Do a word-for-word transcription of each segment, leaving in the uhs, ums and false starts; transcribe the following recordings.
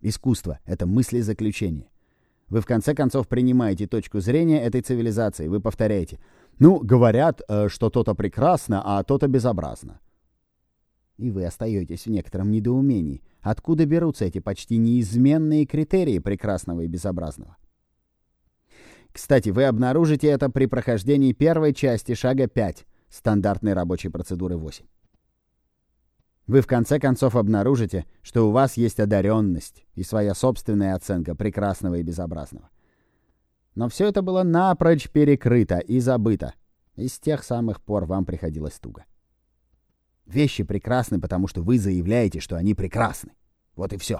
Искусство — это мыслезаключение. Вы в конце концов принимаете точку зрения этой цивилизации. Вы повторяете: «Ну, говорят, что то-то прекрасно, а то-то безобразно». И вы остаетесь в некотором недоумении. Откуда берутся эти почти неизменные критерии прекрасного и безобразного? Кстати, вы обнаружите это при прохождении первой части шага пять стандартной рабочей процедуры восемь. Вы в конце концов обнаружите, что у вас есть одаренность и своя собственная оценка прекрасного и безобразного. Но все это было напрочь перекрыто и забыто. И с тех самых пор вам приходилось туго. Вещи прекрасны, потому что вы заявляете, что они прекрасны. Вот и все.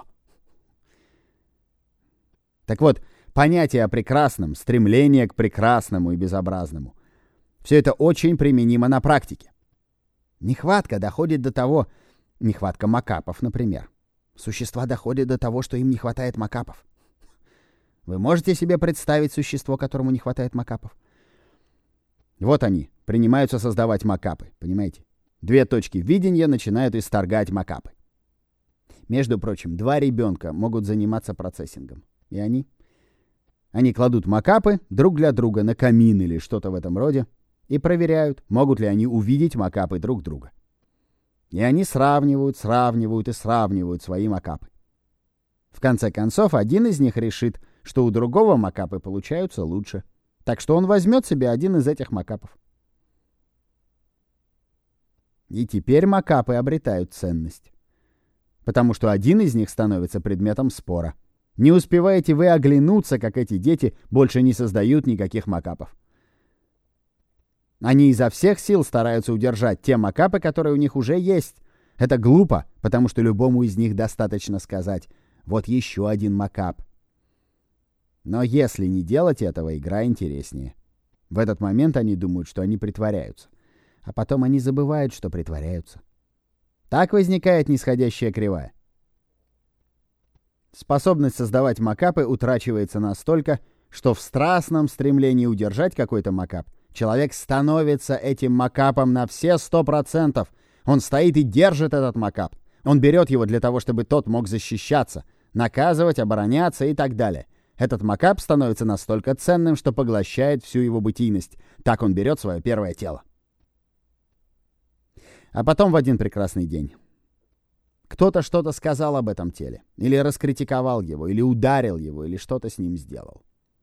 Так вот, понятие о прекрасном, стремление к прекрасному и безобразному — все это очень применимо на практике. Нехватка доходит до того, нехватка макапов, например. Существа доходят до того, что им не хватает макапов. Вы можете себе представить существо, которому не хватает макапов? Вот они, принимаются создавать макапы, понимаете? Две точки видения начинают исторгать макапы. Между прочим, два ребенка могут заниматься процессингом. И они? Они кладут макапы друг для друга на камин или что-то в этом роде и проверяют, могут ли они увидеть макапы друг друга. И они сравнивают, сравнивают и сравнивают свои макапы. В конце концов, один из них решит, что у другого макапы получаются лучше. Так что он возьмет себе один из этих макапов. И теперь макапы обретают ценность. Потому что один из них становится предметом спора. Не успеваете вы оглянуться, как эти дети больше не создают никаких макапов. Они изо всех сил стараются удержать те макапы, которые у них уже есть. Это глупо, потому что любому из них достаточно сказать: «Вот еще один макап». Но если не делать этого, игра интереснее. В этот момент они думают, что они притворяются. А потом они забывают, что притворяются. Так возникает нисходящая кривая. Способность создавать макапы утрачивается настолько, что в страстном стремлении удержать какой-то макап человек становится этим макапом на все сто процентов. Он стоит и держит этот макап. Он берет его для того, чтобы тот мог защищаться, наказывать, обороняться и так далее. Этот макап становится настолько ценным, что поглощает всю его бытийность. Так он берет свое первое тело. А потом в один прекрасный день кто-то что-то сказал об этом теле, или раскритиковал его, или ударил его, или что-то с ним сделал.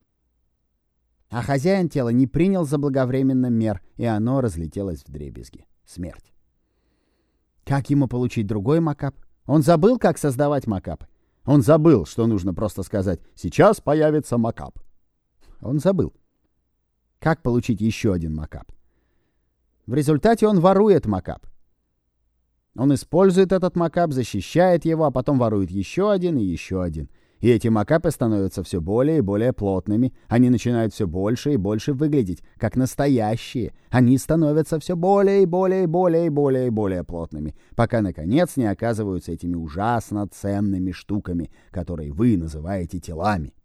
А хозяин тела не принял заблаговременно мер, и оно разлетелось вдребезги. Смерть. Как ему получить другой макап? Он забыл, как создавать макапы. Он забыл, что нужно просто сказать: «Сейчас появится макап». Он забыл. Как получить еще один макап? В результате он ворует макап. Он использует этот макап, защищает его, а потом ворует еще один и еще один. И эти макапы становятся все более и более плотными. Они начинают все больше и больше выглядеть как настоящие. Они становятся все более и более и более и более и более плотными, пока, наконец, не оказываются этими ужасно ценными штуками, которые вы называете телами.